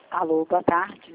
Alô, boa tarde.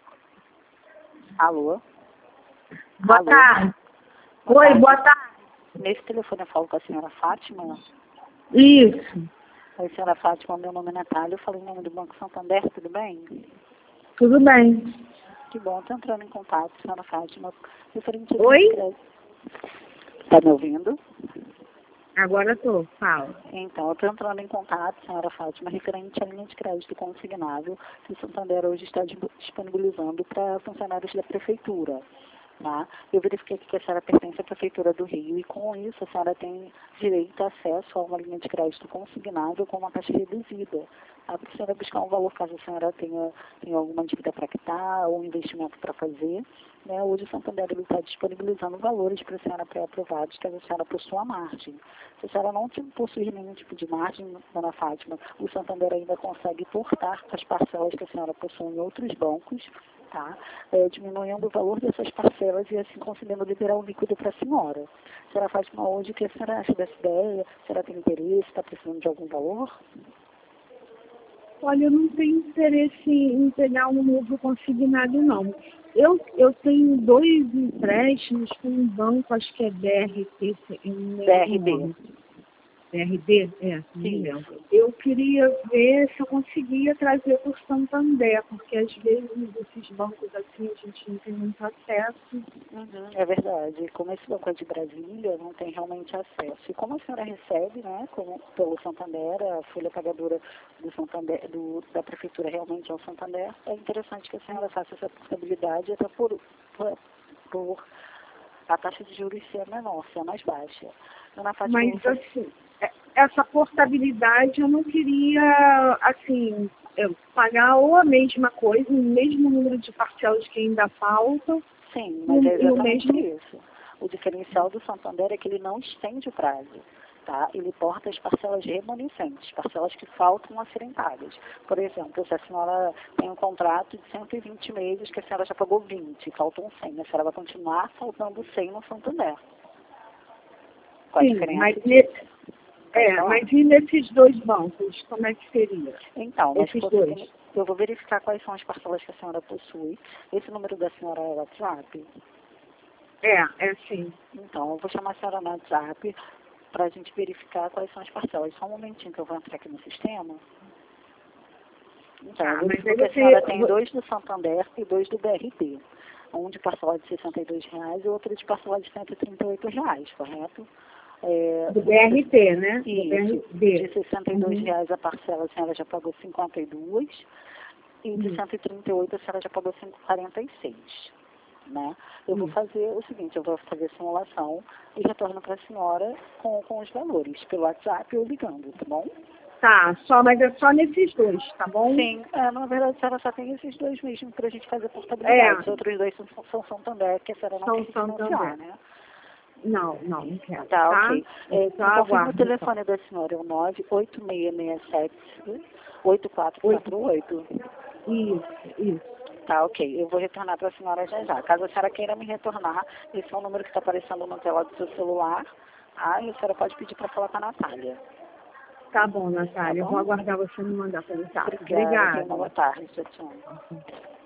Alô? Boa Alô? tarde. Boa Oi, tarde. boa tarde. Nesse telefone eu falo com a senhora Fátima. Isso, Oi, senhora Fátima, meu nome é Natália, eu falo em nome do Banco Santander, tudo bem? tudo bem. Que bom, estou entrando em contato, senhora Fátima, referente a Oi? Está me ouvindo? Agora tô, fala. Então, eu estou entrando em contato, senhora Fátima, referente à linha de crédito consignável que o Santander hoje está disponibilizando para funcionários da Prefeitura. Tá? Eu verifiquei aqui que a senhora pertence à Prefeitura do Rio e, com isso, a senhora tem direito a acesso a uma linha de crédito consignável com uma taxa reduzida. Tá? Para a senhora buscar um valor caso a senhora tenha alguma dívida para quitar ou um investimento para fazer. Né? Hoje o Santander está disponibilizando valores para a senhora pré-aprovados caso a senhora possua margem. Se a senhora não possuir nenhum tipo de margem, dona Fátima, o Santander ainda consegue portar as parcelas que a senhora possui em outros bancos, tá? Diminuindo o valor dessas parcelas e assim conseguindo liberar o líquido para a senhora. A senhora Fátima, hoje, o que a senhora acha dessa ideia? A senhora tem interesse? Está precisando de algum valor? Olha, eu não tenho interesse em pegar um novo consignado, não. Eu tenho 2 empréstimos com um banco, acho que é BRT, eu não lembro o BRB. nome. BRB? É, não Sim. lembro. Eu queria ver se eu conseguia trazer por Santander, porque às vezes esses bancos assim a gente não tem muito acesso. Uhum, é verdade. Como esse banco é de Brasília, não tem realmente acesso. E como a senhora recebe, né, pelo Santander, a folha pagadora do Santander, da Prefeitura realmente é o Santander, é interessante que a senhora faça essa portabilidade até por a taxa de juros ser menor, ser mais baixa. Dona Fátima, Mas, assim, essa portabilidade eu não queria, assim, pagar ou a mesma coisa, o mesmo número de parcelas que ainda faltam, sim, mas é e o exatamente mesmo... isso. O diferencial do Santander é que ele não estende o prazo. Tá? Ele porta as parcelas remanescentes, parcelas que faltam a serem pagas. Por exemplo, se a senhora tem um contrato de 120 meses que a senhora já pagou 20, faltam 100, a senhora vai continuar faltando 100 no Santander. Qual a Sim, diferença? mas e nesses 2 bancos, como é que seria? Então, Esses 2? eu vou verificar quais são as parcelas que a senhora possui. Esse número da senhora é o WhatsApp? É sim. Então, eu vou chamar a senhora no WhatsApp para a gente verificar quais são as parcelas. Só um momentinho que eu vou entrar aqui no sistema. Então, eu Mas verifico aí que a você... senhora tem 2 do Santander e 2 do BRB. Um de parcela de R$ 62 e outro de parcela de R$ 138, correto? Do BRT, né? Do Isso. BRB. De R$ 62 a parcela a senhora já pagou 52 e de 138 a senhora já pagou 146. Né? Eu vou fazer o seguinte, eu vou fazer a simulação e retorno para a senhora com os valores, pelo WhatsApp ou ligando, tá bom? Tá, mas é só nesses 2, tá bom? Sim, na verdade a senhora só tem esses 2 mesmo para a gente fazer a portabilidade. Os outros 2 são Santander, que a senhora não quer financiar, né? Não quero. Tá, ok. Confirma o Aguardo, telefone da senhora, é o 98667-8448. Isso. Tá, ok. Eu vou retornar para a senhora já já. Caso a senhora queira me retornar, esse é o número que está aparecendo na tela do seu celular. Ah, e a senhora pode pedir para falar com a Natália. Tá bom, Natália. Tá bom? Eu vou aguardar você me mandar pelo WhatsApp. Obrigada. Tenha Obrigada. uma boa tarde. Tchau, tchau.